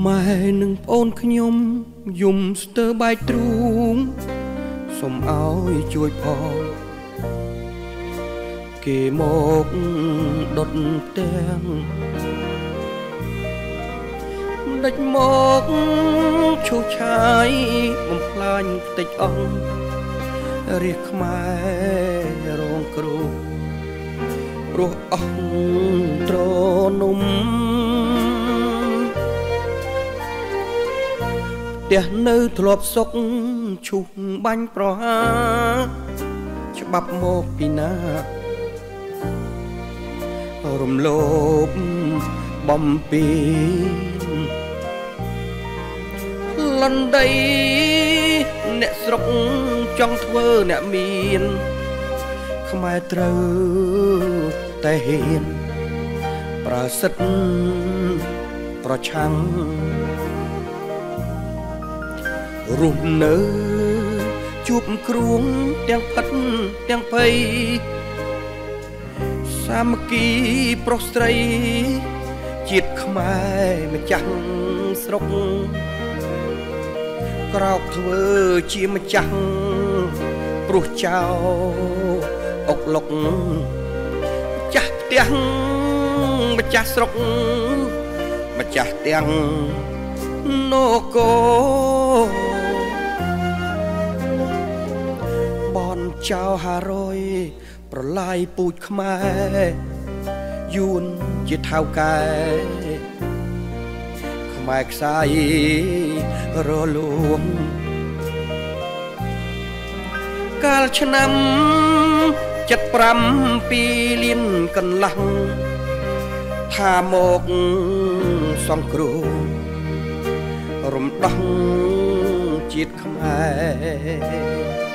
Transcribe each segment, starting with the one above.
ម៉ែនឹងប្អូនខ្ញុំយំស្ទើរបែកទ្រូងសូមឲ្យជួយផងគេមកដុតផ្ទាំងដេចមកឈូសឆាយបំផ្លាញផ្ទៃអង្គរាជខ្មែររងគ្រោះព្រោះអស់ត្រនំផ្ទះនៅធ្លាប់សុកឈូសបាញ់ប្រហាច្បាប់មកពីណារំលោភបំពេញលន់ដីអ្នកស្រុកចង់ធ្វើអ្នកមានខ្មែរត្រូវតែហ៊ានប្រើសិទ្ធិប្រឆាំងរស់នៅជួបគ្រួងទាំងផិតទាំងភ័យសាមគ្គីប្រុសស្រីជាតិខ្មែរម្ចាស់ស្រុកក្រោកធ្វើជាម្ចាស់ព្រោះចៅអុកលុកម្ចាស់ផ្ទះម្ចាស់ស្រុកម្ចាស់ទាំងនគរបនចៅ500ប្រឡាយពូជខ្មែរយួនជាថៅកែខ្មែរខ្សាយរលួងកាលឆ្នាំ75 2លានកន្លះថាមកសង្គ្រោះរំដោះជាតិខ្មែរ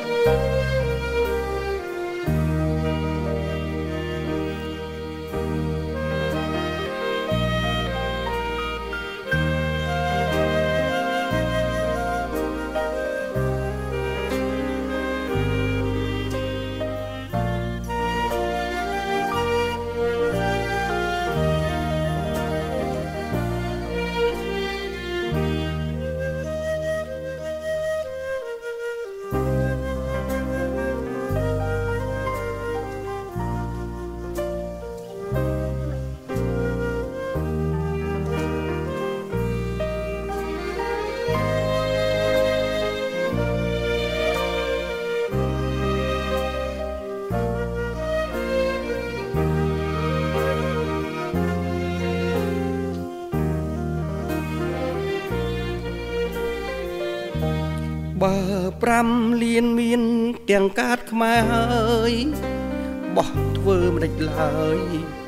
បើ5លានមានទាំងកាតខ្មែរហើយបោះធ្វើមិនដេចឡើយ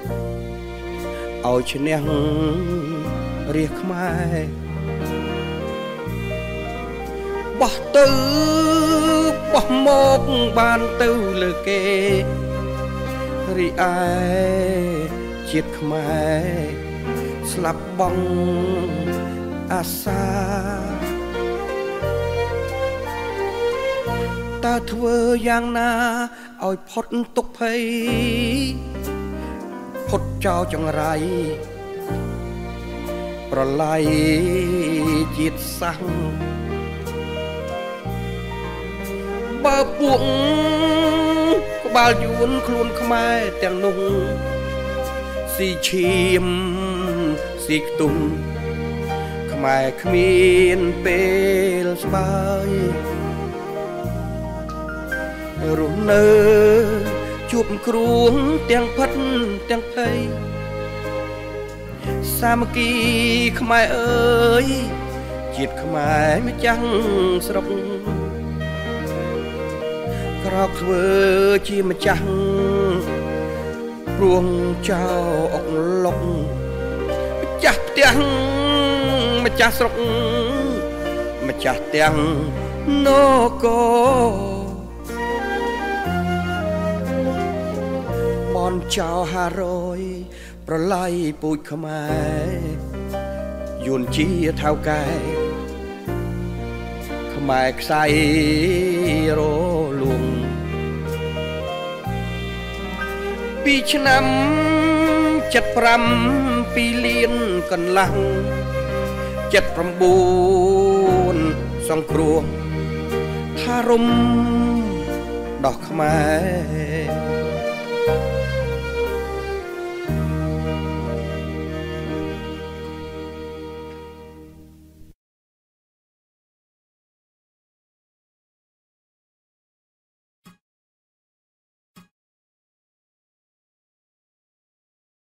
ឲ្យឈ្នះរាជខ្មែរបោះទៅបោះមកបានទៅលើគេរីឯជាតិខ្មែរស្លាប់បង់អាសាតើធ្វើយ៉ាងណាឲ្យផុតទុក្ខភ័យផុតចោលចង្រៃប្រឡាយជាតិសាសន៍បើពួកក្បាលយួនខ្លួនខ្មែរទាំងនោះស៊ីឈាមស៊ីខ្ទុំខ្មែរគ្មានពេលស្បើយរស់នៅជួបគ្រួងទាំងផិតទាំងភ័យសាមគ្គីខ្មែរអើយជាតិខ្មែរម្ចាស់ស្រុកក្រោកធ្វើជាម្ចាស់ព្រួងចៅអុកលុកម្ចាស់ផ្ទះម្ចាស់ស្រុកម្ចាស់ទាំងនគរបនចៅ500ប្រឡាយពូជខ្មែរយួនជាថៅកែខ្មែរខ្សែរលួង2ឆ្នាំ75 2លានកន្លះសង្គ្រោះថារំដោះខ្មែរ